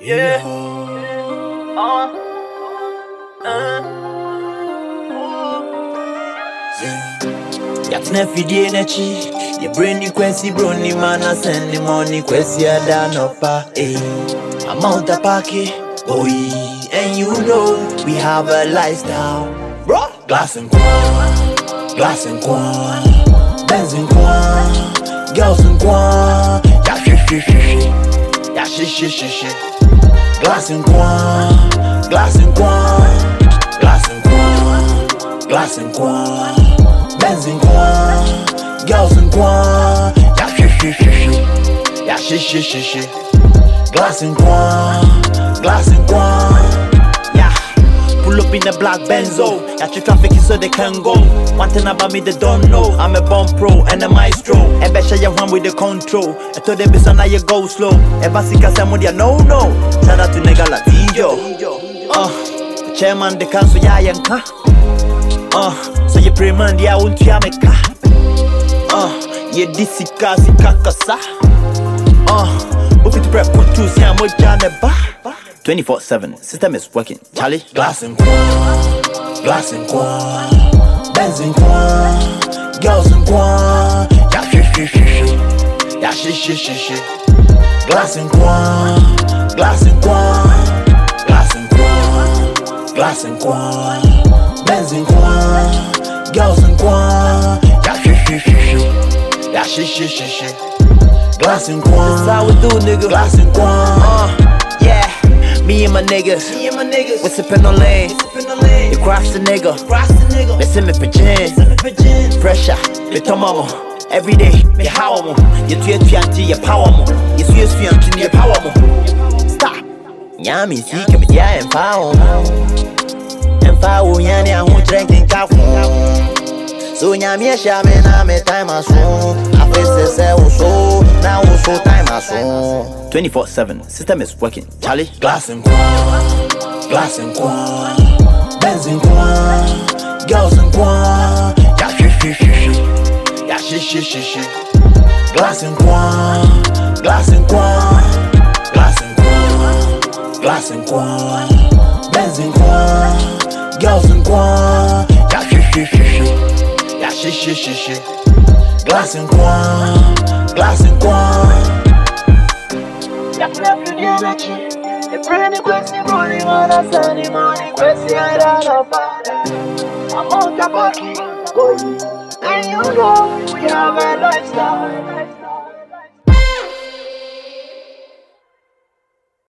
Yeah. Yatna fidie na chi. Your brainy kwesi brony man I send the money kwesi adanopa. I'm out the pocket, boy, and you know we have a lifestyle, bro. Glass and quan, Benz and quan, girls and quan, yeah shi. Glass and quan, Benz and quan, girls and quan, yeah shi. Glass and quan, yeah. Pull up in the black Benzo. Yeah, traffic is so they can go. One thing about me they don't know. I'm a bomb pro and a maestro. I bet you one with the control. I told them it's now you go slow. Ever see Casamodia no. Shout out to nigga Latijo. The chairman the council ya yanka. So you pre-man ya won't ya make ka. Ye disi kasi kakasa. If you prep put two, see how much on the bar. 24/7, system is working. Charlie, glass and quan, Benz and quan, girls and quan, yeah shi. Glass and quan, Benz and quan, girls and quan, yeah shi. Glass and quan, that's how we do, nigga. Glass and quan, yeah. Me and my niggas, we sippin' on lane. You cross the nigga, they send me pigeon. Pressure, they tell mama. Every day, me how mo. You tweet your power mo. You sweet until your power mo. Stop. Nyami see, come here and power mo. And power, yani I won't drink in coffee. So nyami shame na me time aso. I face say so now so time aso. 24/7 system is working. Charlie, glass and quan, Benz and quan, girls and quan, yeah shi. Glass and quan, Benz and quan, girls and quan, yeah shi. Glass and quan. The brand question money, man, I send the money. Question I don't know. I'm out the pocket, boy, and you know we have a lifestyle.